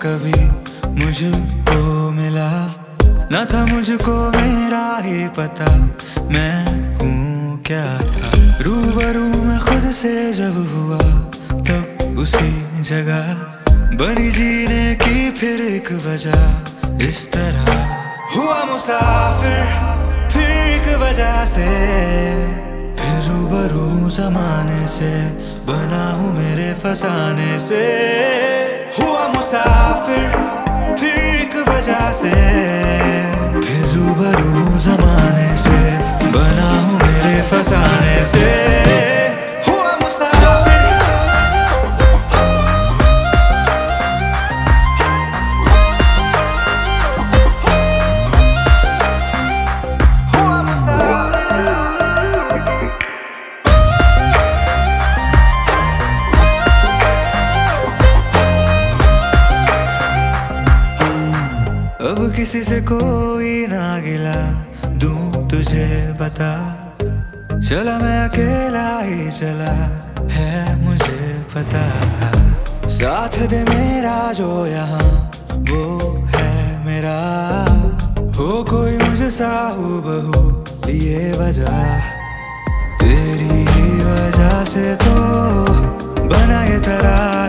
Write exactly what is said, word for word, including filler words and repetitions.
कभी मुझको मिला, न था मुझको मेरा ही पता मैं हूँ क्या था। रूबरू में खुद से जब हुआ तब उसी जगह बनी जीने की फिर एक वजह। इस तरह हुआ मुसाफिर फिर एक वजह से, फिर रूबरू जमाने से बना हूँ मेरे फसाने से। हुआ मुसाफिर फिर एक वजह से, फिर रूबरू जमाने से बना हूँ मेरे फसाने से। हुआ मुसाफिर हुआ मुसाफिर अब किसी से कोई ना गिला दूं तुझे बता, चला मैं अकेला ही चला है मुझे पता। साथ दे मेरा जो यहाँ वो है मेरा, हो कोई मुझे साहू बहू लिए वजह। तेरी ही वजह से तो बना ये तरार।